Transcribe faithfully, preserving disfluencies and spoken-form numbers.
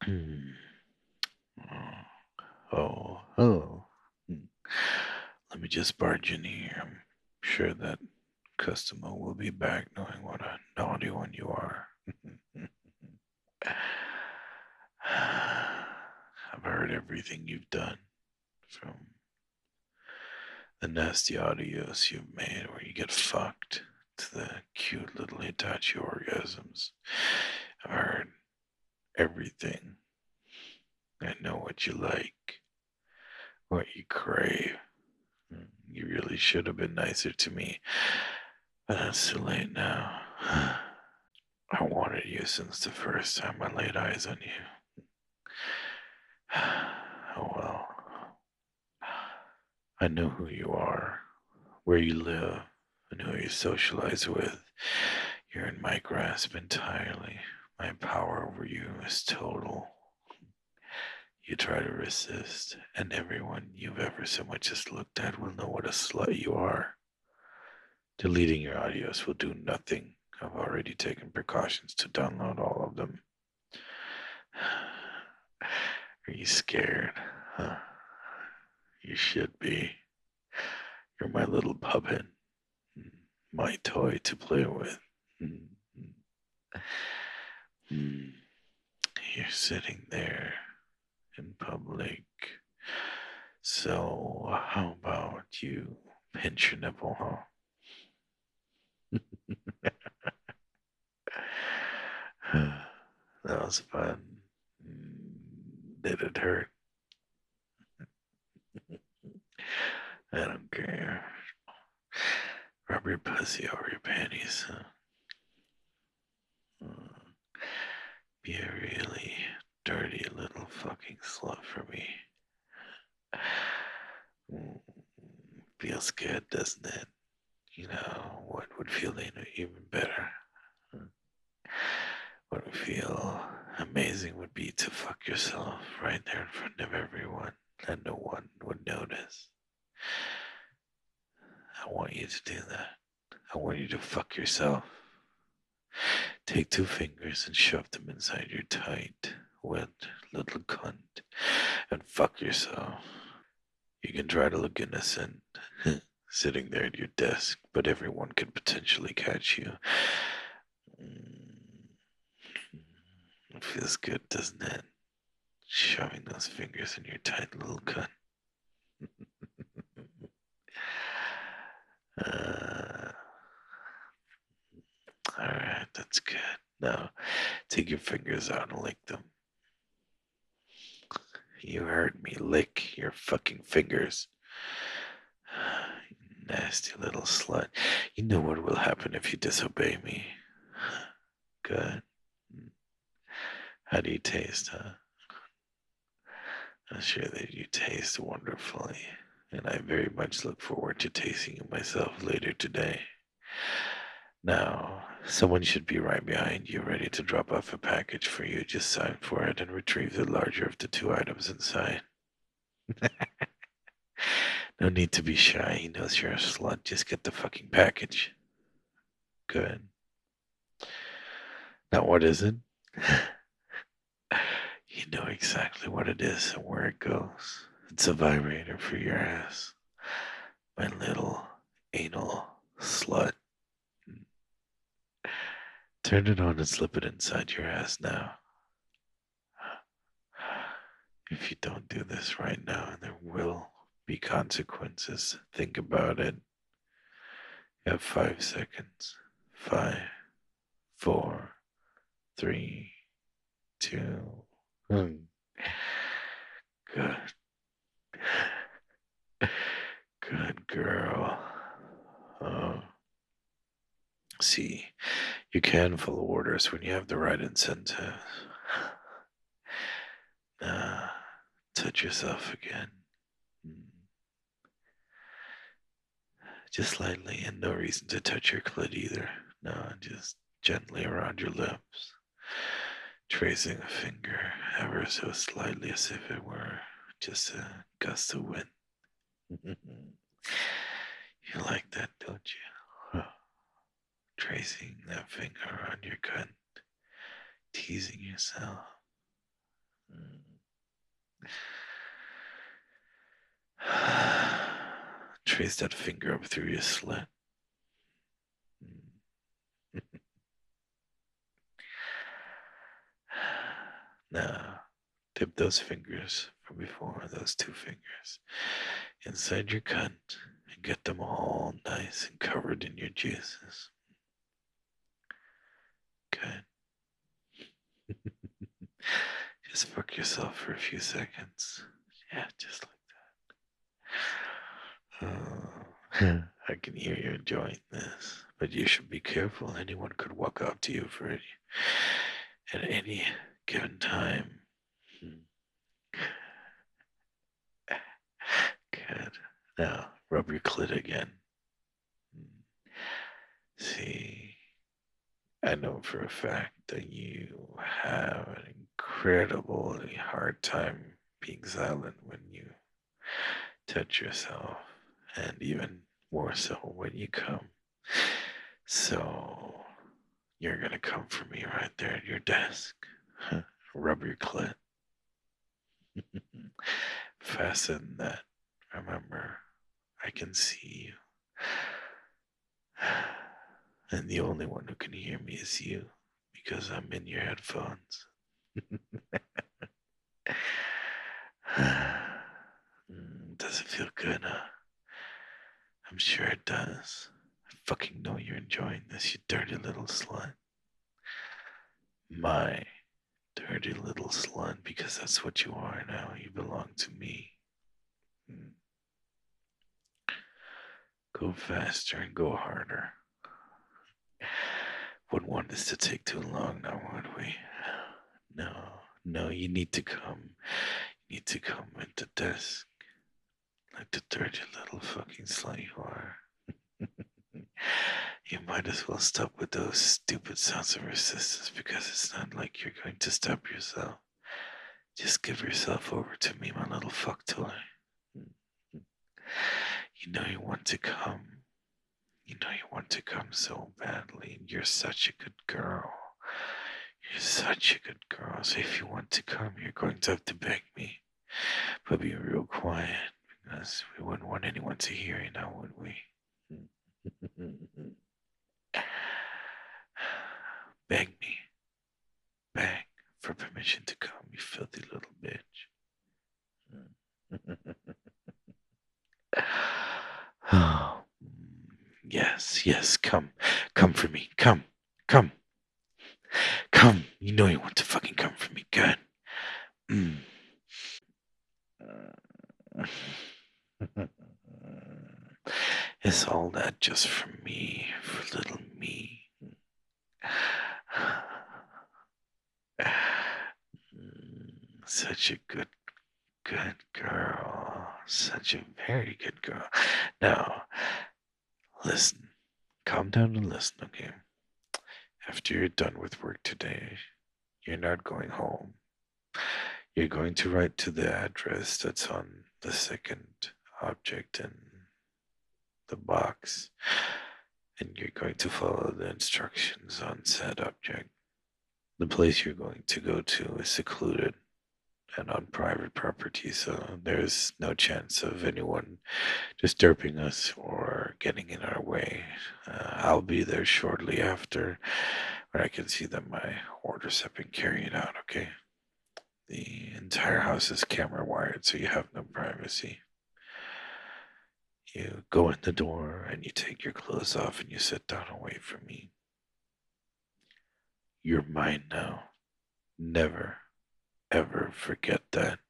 Hmm. Oh, hello. Hmm. Let me just barge in here. I'm sure that customer will be back knowing what a naughty one you are. I've heard everything you've done, from the nasty audios you've made where you get fucked to the cute little Hitachi orgasms. I've heard everything. I know what you like, what you crave. Mm, You really should have been nicer to me, but it's too late now. I wanted you since the first time I laid eyes on you. Oh well. I know who you are, where you live, and who you socialize with. You're in my grasp entirely. My power over you is total. You try to resist, and everyone you've ever so much as looked at will know what a slut you are. Deleting your audios will do nothing. I've already taken precautions to download all of them. Are you scared? Huh? You should be. You're my little puppet, my toy to play with. You're sitting there in public. So, how about you pinch your nipple, huh? That was fun. Did it hurt? I don't care. Rub your pussy over your panties, huh? Mm. Be a really dirty little fucking slut for me. Mm. Feels good, doesn't it? You know, what would feel even better? What would feel amazing would be to fuck yourself right there in front of everyone and no one would notice. I want you to do that. I want you to fuck yourself. Take two fingers and shove them inside your tight, wet little cunt and fuck yourself. You can try to look innocent, sitting there at your desk, but everyone could potentially catch you. Mm, it feels good, doesn't it? Shoving those fingers in your tight little cunt. uh, Alright, that's good. Now, take your fingers out and lick them. You heard me. Lick your fucking fingers. Nasty little slut. You know what will happen if you disobey me. Good. How do you taste, huh? I'm sure that you taste wonderfully, and I very much look forward to tasting you myself later today. Now, someone should be right behind you, ready to drop off a package for you. Just sign for it and retrieve the larger of the two items inside. No need to be shy. He knows you're a slut. Just get the fucking package. Good. Now, what is it? You know exactly what it is and where it goes. It's a vibrator for your ass. My little anal slut. Turn it on and slip it inside your ass now. If you don't do this right now, there will be consequences. Think about it. You have five seconds. Five, four, three, two. Hmm. Good. Good girl. Oh. See, you can follow orders when you have the right incentive. Nah, touch yourself again. Mm. Just lightly, and no reason to touch your clit either. No, just gently around your lips, tracing a finger ever so slightly as if it were just a gust of wind. You like that, don't you? Tracing that finger around your cunt, teasing yourself. trace that finger up through your slit. Now, dip those fingers from before, those two fingers, inside your cut and get them all nice and covered in your juices. Good. Just fuck yourself for a few seconds. Yeah, just like that. Uh, I can hear you enjoying this, but you should be careful. Anyone could walk up to you for any, at any given time. Good. Now, rub your clit again. See, I know for a fact that you have an incredibly hard time being silent when you touch yourself, and even more so when you come. So, you're gonna come for me right there at your desk. Rub your clit. Fasten that. Remember, I can see you. And the only one who can hear me is you because I'm in your headphones. Does it feel good, huh? I'm sure it does. I fucking know you're enjoying this, you dirty little slut. My dirty little slut, because that's what you are now. You belong to me. Go faster and go harder. Wouldn't want this to take too long now, would we? No, no, you need to come. You need to come at the desk. Like the dirty little fucking slut you are. You might as well stop with those stupid sounds of resistance because it's not like you're going to stop yourself. Just give yourself over to me, my little fuck toy. You know you want to come. You know you want to come so badly. You're such a good girl. You're such a good girl. So if you want to come, you're going to have to beg me. But be real quiet because we wouldn't want anyone to hear you now, would we? Beg me. Beg for permission to come, you filthy little bitch. Oh, yes, yes, come. Come for me. Come. Come. Come. You know you want to fucking come for me. Good. Mm. It's all that just for me, for little me. Such a good, good girl. Such a very good girl. Now, listen. Calm down and listen, okay? After you're done with work today, you're not going home. You're going to write to the address that's on the second object in the box, and you're going to follow the instructions on said object. The place you're going to go to is secluded and on private property, so there's no chance of anyone disturbing us or getting in our way. Uh, I'll be there shortly after when I can see that my orders have been carried out, okay? The entire house is camera wired, so you have no privacy. You go in the door and you take your clothes off and you sit down and wait for me. You're mine now. Never, ever forget that.